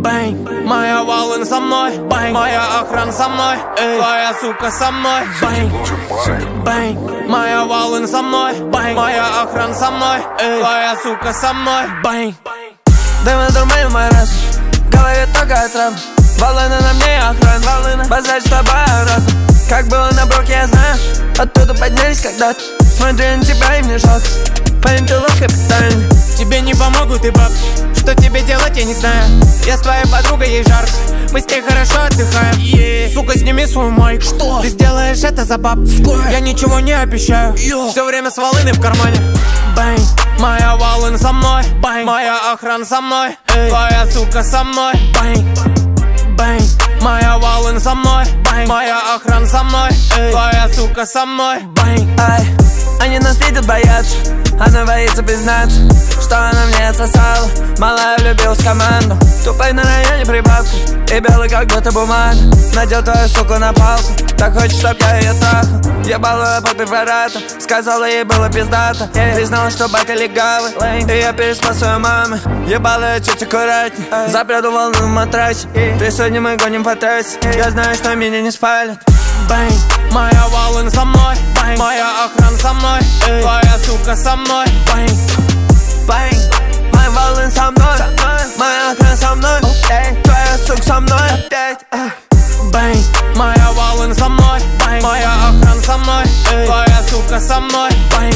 Бэнг, моя волна со мной, бэнг, моя охрана со мной, эй, твоя сука со мной, бэнг, бэнг, моя волна со мной, бэнг, моя охрана со мной, эй, твоя сука со мной, бэнг. Дым и дурман в мой разум, в голове только отрава. Волны на мне охрана, базарь с тобой разум. Как было на броке, я знаю, оттуда поднялись когда-то. Смотрю на тебя и мне жалко, парень, ты лох капитальный. Тебе не помогут и баб, что тебе делать, я не знаю. Я с твоей подругой, ей жарко, мы с ней хорошо отдыхаем. Сука, сними свою майку, что? Ты сделаешь это за баб. Я ничего не обещаю, все время с волыны в кармане. Бэнг, моя волна со мной, бэнг, моя охрана со мной, эй, твоя сука со мной, бэнг, бэнг, моя волна со мной, бэнг, моя охрана со мной, эй, твоя сука со мной, бэнг. Ай, они нас видят, боятся, она боится признаться, что она мне отсосала. Малая влюбилась в команду, тупой на районе прибавка, и белый как будто бумага. Надел твою суку на палку, так хочет, чтоб я ее трахал. Ебал ее под препаратом, сказала, ей было пиздато. Признала, что бака легавый, и я переспал свою маму. Ебал ее чуть аккуратней, запряду волну в матрасе. Ты сегодня мы гоним по трассе, я знаю, что меня не спалят. Бэнг, моя волна со мной, бэнг, моя охрана со мной, эй, твоя сука со мной, бэнг, бэнг, моя волна со мной, моя охрана со мной, твоя сука со мной опять. Бэнг, моя волна со мной, бэнг, моя охрана со мной, эй, твоя сука со мной, бэнг,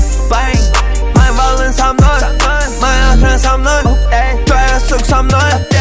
бэнг, моя волна со мной, моя охрана со мной, твоя сука со мной.